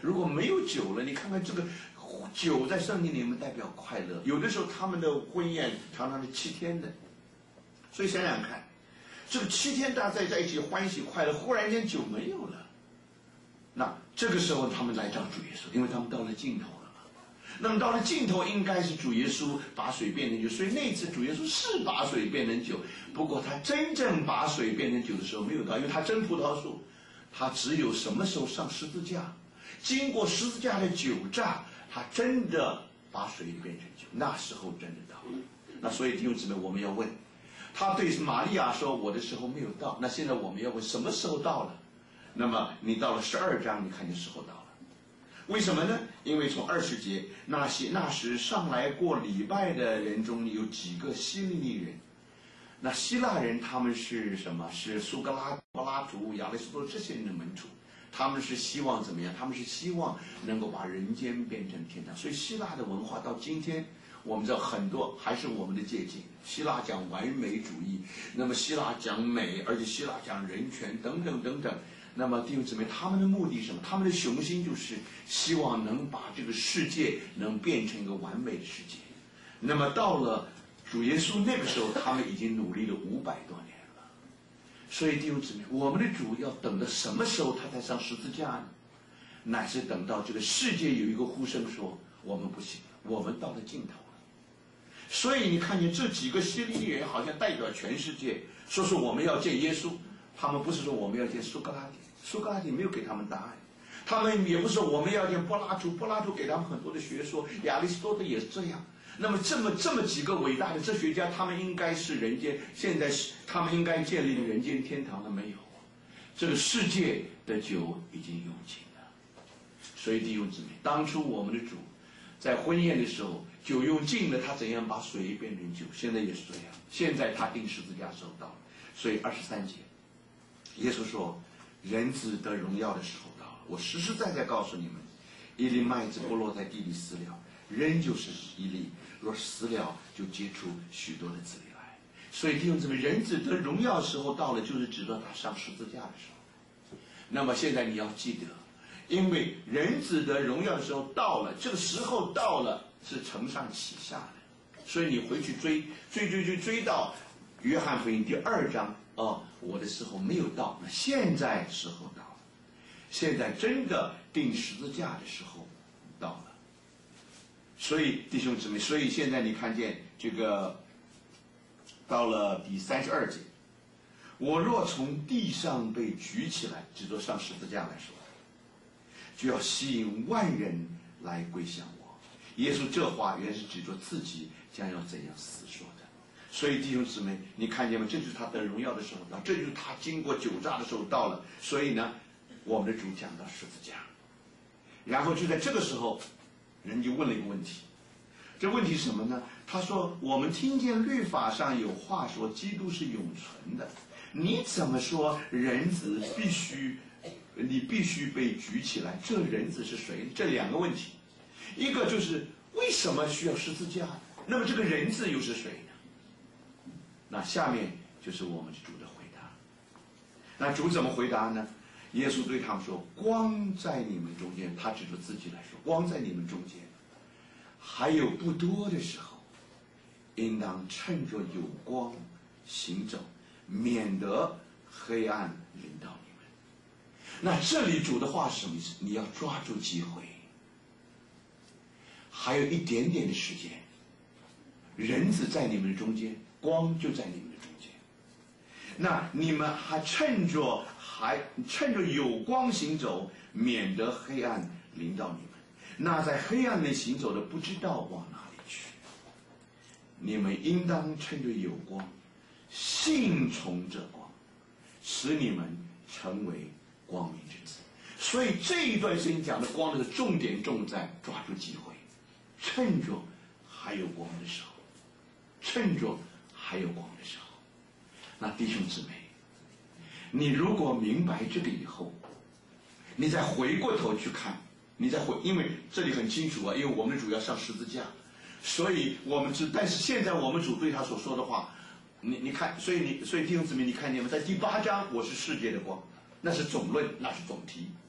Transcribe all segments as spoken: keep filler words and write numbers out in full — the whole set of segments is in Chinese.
如果没有酒了，你看看这个酒在圣经里面代表快乐，有的时候他们的婚宴常常是七天的，所以想想看，这个七天大家在在一起欢喜快乐，忽然间酒没有了，那这个时候他们来找主耶稣，因为他们到了尽头了。那么到了尽头，应该是主耶稣把水变成酒，所以那次主耶稣是把水变成酒，不过他真正把水变成酒的时候没有到，因为他真葡萄树，他只有什么时候上十字架，经过十字架的酒榨，他真的把水变成酒，那时候真的到了。那所以弟兄姊妹，我们要问，他对玛利亚说我的时候没有到，那现在我们要问什么时候到了？那么你到了十二章，你看见时候到了。为什么呢？因为从二十节，那些那时上来过礼拜的人中有几个希利尼人，那希腊人他们是什么？是苏格拉、柏拉图、亚里士多这些人的门徒，他们是希望怎么样？他们是希望能够把人间变成天堂。所以希腊的文化到今天，我们知道很多还是我们的借鉴。希腊讲完美主义，那么希腊讲美，而且希腊讲人权等等等等。那么弟兄姊妹，他们的目的是什么？他们的雄心就是希望能把这个世界能变成一个完美的世界。那么到了主耶稣那个时候，他们已经努力了五百多年了。所以弟兄姊妹，我们的主要等到什么时候他才上十字架呢？乃是等到这个世界有一个呼声说我们不行了，我们到了尽头了。所以你看见这几个希利尼人好像代表全世界，说是我们要见耶稣。他们不是说我们要见苏格拉底，苏格拉底没有给他们答案，他们也不是说我们要见柏拉图，柏拉图给他们很多的学说，亚里士多德也是这样。那么这么这么几个伟大的哲学家，他们应该是人间，现在是他们应该建立了人间天堂了没有？这个世界的酒已经用尽了。所以弟兄姊妹，当初我们的主在婚宴的时候，酒用尽了，他怎样把水变成酒？现在也是这样。现在他钉十字架的时候到了，所以二十三节。耶稣说人子得荣耀的时候到了，我实实在在告诉你们，一粒麦子不落在地里死了，仍旧是一粒，若死了就结出许多的子粒来。所以弟兄姊妹，人子得荣耀的时候到了，就是指着他上十字架的时候。那么现在你要记得，因为人子得荣耀的时候到了，这个时候到了是承上启下的，所以你回去追追追追追到约翰福音第二章，哦，我的时候没有到，那现在时候到了，现在真的钉十字架的时候到了。所以弟兄姊妹，所以现在你看见这个到了第三十二节，我若从地上被举起来，指着上十字架来说，就要吸引万人来归向我。耶稣这话原是指着自己将要怎样死说的。所以弟兄姊妹，你看见吗？这就是他得荣耀的时候到，这就是他经过酒榨的时候到了。所以呢，我们的主讲到十字架，然后就在这个时候，人就问了一个问题。这问题是什么呢？他说：“我们听见律法上有话说，基督是永存的。你怎么说人子必须，你必须被举起来？这人子是谁？”这两个问题，一个就是为什么需要十字架？那么这个人子又是谁呢？那下面就是我们主的回答。那主怎么回答呢？耶稣对他们说：“光在你们中间。”他指着自己来说：“光在你们中间，还有不多的时候，应当趁着有光行走，免得黑暗临到你们。”那这里主的话是什么意思？你要抓住机会，还有一点点的时间，人子在你们的中间，光就在你们的中间。那你们还趁着还趁着有光行走，免得黑暗临到你们。那在黑暗内行走的，不知道往哪里去。你们应当趁着有光，信从这光，使你们成为光明之子。所以这一段圣经讲的光的重点重在抓住机会，趁着还有光的时候，趁着还有光的时候。那弟兄姊妹，你如果明白这个以后，你再回过头去看，你再回，因为这里很清楚啊，因为我们的主要上十字架，所以我们知，但是现在我们主对他所说的话，你你看，所以你所以弟兄姊妹，你看见吗？在第八章，我是世界的光，那是总论，那是总题。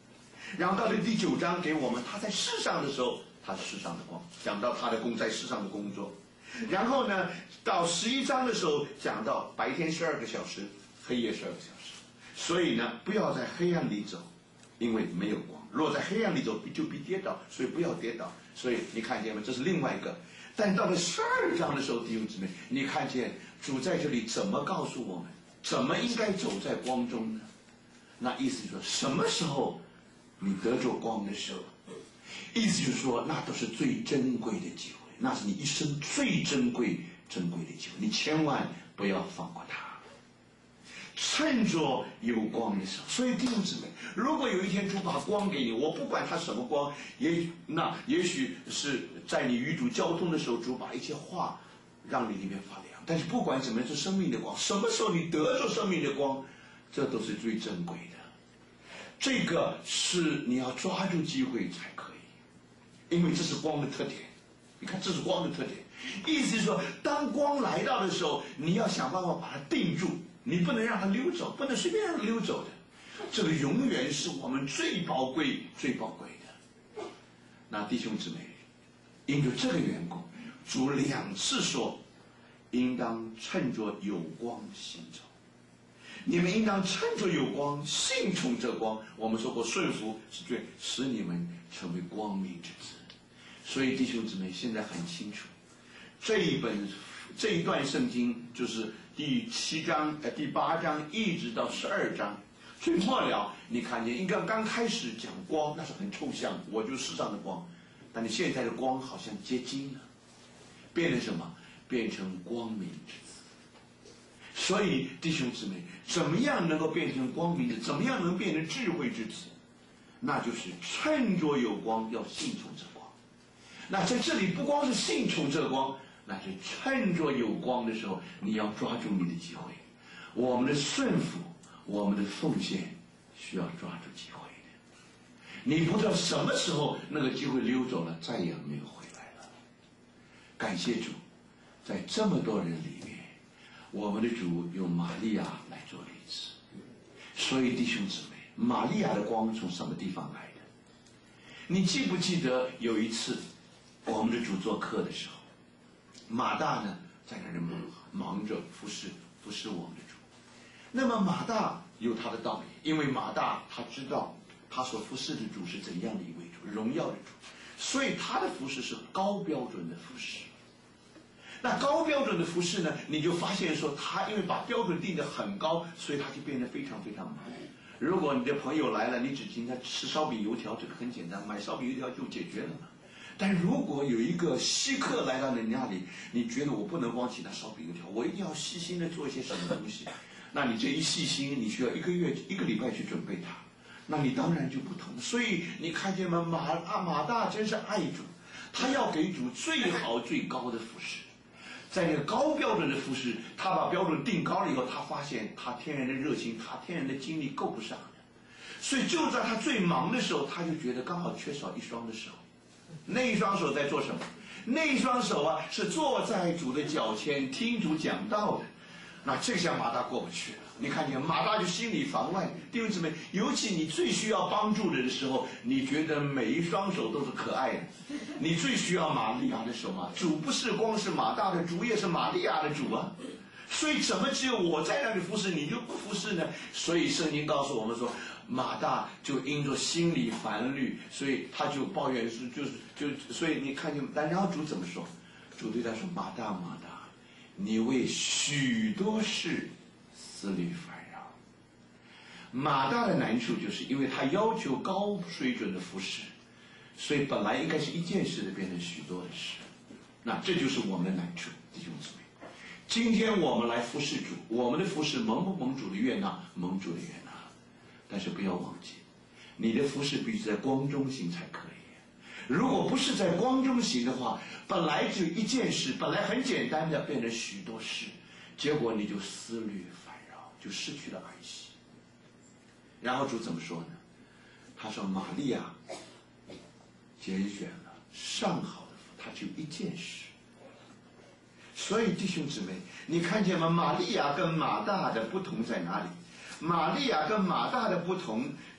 然后到了第九章给我们他在世上的时候，他是世上的光，讲到他的工在世上的工作。然后呢，到十一章的时候讲到白天十二个小时，黑夜十二个小时。所以呢，不要在黑暗里走，因为没有光。若在黑暗里走，就必跌倒，所以不要跌倒。所以你看见吗？这是另外一个。但到了十二章的时候，弟兄姊妹，你看见主在这里怎么告诉我们，怎么应该走在光中呢？那意思就是说，什么时候你得着光的时候，意思就是说，那都是最珍贵的机会，那是你一生最珍贵、珍贵的机会，你千万不要放过它。趁着有光的时候，所以弟兄姊妹，如果有一天主把光给你，我不管它什么光，也那也许是在你与主交通的时候，主把一些话让你里面发亮。但是不管怎么样，是生命的光，什么时候你得着生命的光，这都是最珍贵的。这个是你要抓住机会才可以，因为这是光的特点。你看，这是光的特点，意思是说，当光来到的时候，你要想办法把它定住。你不能让它溜走，不能随便让它溜走的，这个永远是我们最宝贵、最宝贵的。那弟兄姊妹，因着这个缘故，主两次说，应当趁着有光行走。你们应当趁着有光，信从这光。我们说过，顺服是最使你们成为光明之子。所以弟兄姊妹，现在很清楚，这一本这一段圣经就是第七章、呃第八章一直到十二章，最末了你看见，应该刚开始讲光，那是很抽象，我就是世上的光，但是现在的光好像结晶了，变成什么？变成光明之子。所以弟兄姊妹，怎么样能够变成光明之子？怎么样能变成智慧之子？那就是趁着有光，要信从这光。那在这里不光是信从这光，那是趁着有光的时候，你要抓住你的机会。我们的顺服，我们的奉献，需要抓住机会的。你不知道什么时候那个机会溜走了，再也没有回来了。感谢主，在这么多人里面，我们的主用玛利亚来做例子。所以弟兄姊妹，玛利亚的光从什么地方来的？你记不记得有一次我们的主做客的时候，马大呢在那里忙着服侍服侍我们的主。那么马大有他的道理，因为马大他知道他所服侍的主是怎样的一位主，荣耀的主，所以他的服侍是高标准的服侍。那高标准的服侍呢，你就发现说他因为把标准定得很高，所以他就变得非常非常忙。如果你的朋友来了，你只请他吃烧饼油条，这个很简单，买烧饼油条就解决了嘛。但如果有一个稀客来到你那里，你觉得我不能光请他烧饼油条，我一定要细心的做一些什么东西，那你这一细心，你需要一个月一个礼拜去准备它，那你当然就不同。所以你看见吗？马啊马大真是爱主，他要给主最好最高的服侍。在那个高标准的服侍，他把标准定高了以后，他发现他天然的热情，他天然的精力够不上的，所以就在他最忙的时候，他就觉得刚好缺少一双的手。那一双手在做什么？那一双手啊，是坐在主的脚前听主讲道的。那这下马大过不去了。你看见马大就心里防外。弟兄姊妹，尤其你最需要帮助的时候，你觉得每一双手都是可爱的，你最需要玛利亚的手嘛。主不是光是马大的主，也是玛利亚的主啊。所以怎么只有我在那里服侍，你就不服侍呢？所以圣经告诉我们说，马大就因着心里烦虑，所以他就抱怨是就是就所以你看见，但然后主怎么说？主对他说：“马大，马大，你为许多事思虑烦扰。”马大的难处就是因为他要求高水准的服侍，所以本来应该是一件事的变成许多的事。那这就是我们的难处，弟兄姊妹。今天我们来服侍主，我们的服侍蒙不蒙主的悦纳？蒙主的悦纳。但是不要忘记，你的服侍必须在光中行才可以。如果不是在光中行的话，本来只有一件事，本来很简单的，变成许多事，结果你就思虑烦扰，就失去了安息。然后主怎么说呢？他说：“玛利亚拣选了上好的福，他只有一件事。”所以弟兄姊妹，你看见吗？玛利亚跟马大的不同在哪里？玛利亚跟马大的不同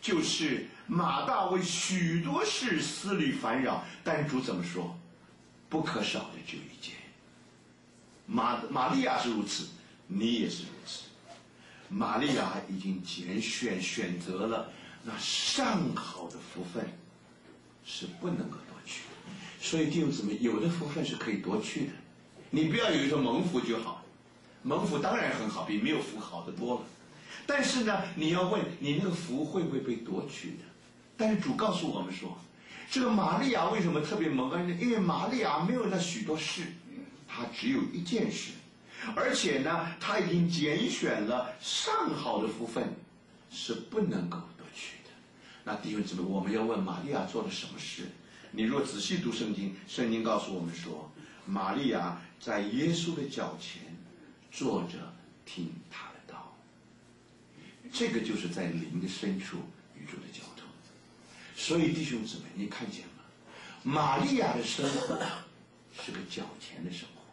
就是马大为许多事思虑烦扰，但主怎么说？不可少的只有一件。马玛利亚是如此，你也是如此。玛利亚已经拣选选择了那上好的福分，是不能够夺去的。所以弟兄姊妹，有的福分是可以夺去的，你不要以为说蒙福就好，蒙福当然很好，比没有福好得多了。但是呢，你要问你那个福会不会被夺去的？但是主告诉我们说，这个玛利亚为什么特别蒙恩呢？因为玛利亚没有那许多事，她只有一件事，而且呢，她已经拣选了上好的福分，是不能够夺去的。那弟兄姊妹，我们要问玛利亚做了什么事？你若仔细读圣经，圣经告诉我们说，玛利亚在耶稣的脚前坐着听他的道。这个就是在灵的深处与主的交通。所以弟兄姊妹，你看见吗？玛利亚的生活是个脚前的生活，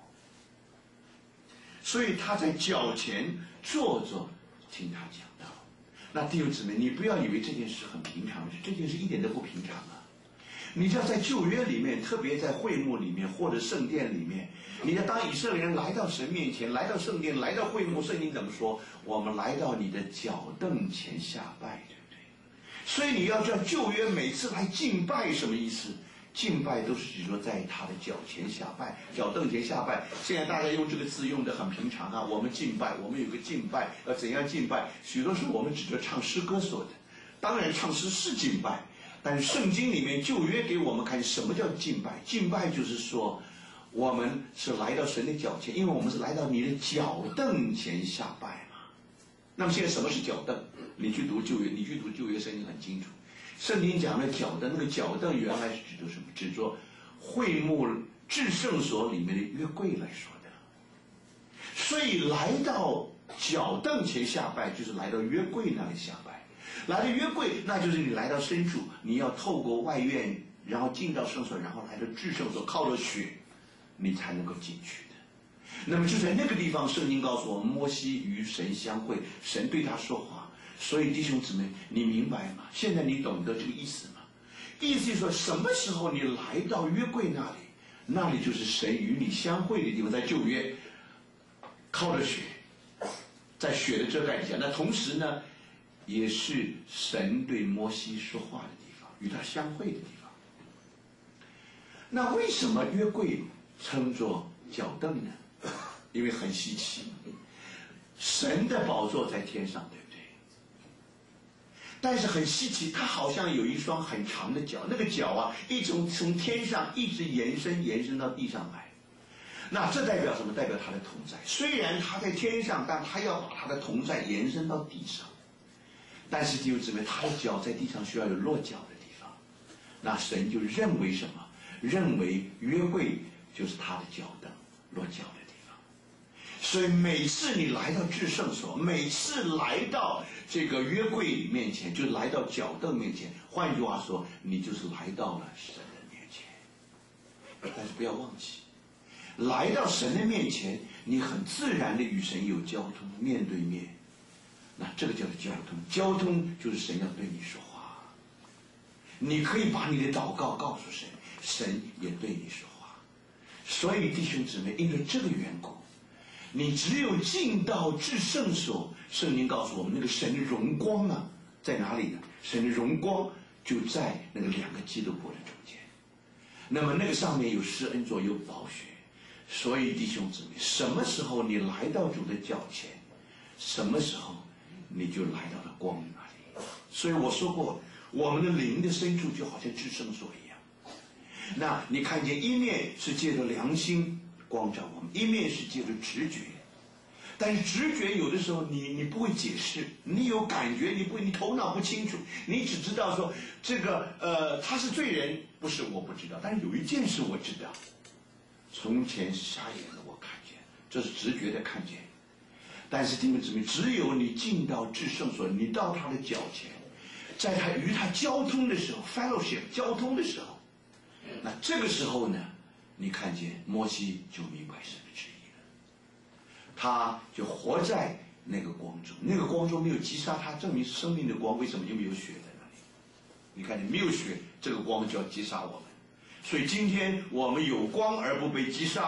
所以他在脚前坐着听他讲道。那弟兄姊妹，你不要以为这件事很平常，这件事一点都不平常啊！你要在旧约里面，特别在会幕里面或者圣殿里面，你要当以色列人来到神面前，来到圣殿，来到会幕，圣经怎么说？我们来到你的脚凳前下拜，对不对？所以你要知道旧约每次来敬拜什么意思？敬拜都是指说在他的脚前下拜，脚凳前下拜。现在大家用这个字用得很平常啊，我们敬拜，我们有个敬拜，要怎样敬拜？许多时候我们指着唱诗歌说的，当然唱诗是敬拜。但是圣经里面旧约给我们看什么叫敬拜？敬拜就是说，我们是来到神的脚前，因为我们是来到你的脚凳前下拜嘛。那么现在什么是脚凳？你去读旧约，你去读旧约圣经很清楚。圣经讲的脚凳，那个脚凳原来是指着什么？指着会幕至圣所里面的约柜来说的。所以来到脚凳前下拜，就是来到约柜那里下拜。来到约柜，那就是你来到深处，你要透过外院，然后进到圣所，然后来到至圣所，靠着血，你才能够进去的。那么就在那个地方，圣经告诉我们，摩西与神相会，神对他说话。所以弟兄姊妹，你明白吗？现在你懂得这个意思吗？意思就是说，什么时候你来到约柜那里，那里就是神与你相会的地方，在旧约，靠着血，在血的遮盖下。那同时呢，也是神对摩西说话的地方，与他相会的地方。那为什么约柜称作脚凳呢？因为很稀奇，神的宝座在天上，对不对？但是很稀奇，它好像有一双很长的脚，那个脚啊，一直从天上一直延伸延伸到地上来。那这代表什么？代表他的同在。虽然他在天上，但他要把他的同在延伸到地上。但是弟兄姊妹，他的脚在地上需要有落脚的地方。那神就认为什么？认为约柜就是他的脚凳，落脚的地方。所以每次你来到至圣所，每次来到这个约柜面前，就来到脚凳面前。换句话说，你就是来到了神的面前。但是不要忘记，来到神的面前，你很自然的与神有交通，面对面。那这个叫做交通，交通就是神要对你说话。你可以把你的祷告告诉神，神也对你说话。所以弟兄姊妹，因为这个缘故，你只有进到至圣所，圣经告诉我们，那个神的荣光啊，在哪里呢？神的荣光就在那个两个基督伯的中间。那么那个上面有施恩座，有宝血。所以弟兄姊妹，什么时候你来到主的脚前，什么时候你就来到了光那里。所以我说过，我们的灵的深处就好像至圣所一样。那你看见一面是借着良心光照我们，一面是借着直觉。但是直觉有的时候你你不会解释，你有感觉，你不你头脑不清楚，你只知道说这个呃他是罪人，不是我不知道，但是有一件事我知道，从前是瞎眼的我看见，这是直觉的看见。但是弟兄姊妹，只有你进到至圣所，你到他的脚前，在他与他交通的时候 ，fellowship 交通的时候，那这个时候呢，你看见摩西就明白神的旨意了，他就活在那个光中，那个光中没有击杀他，证明生命的光为什么就没有血的呢？ 你看你没有血，这个光就要击杀我们。所以今天我们有光而不被击杀，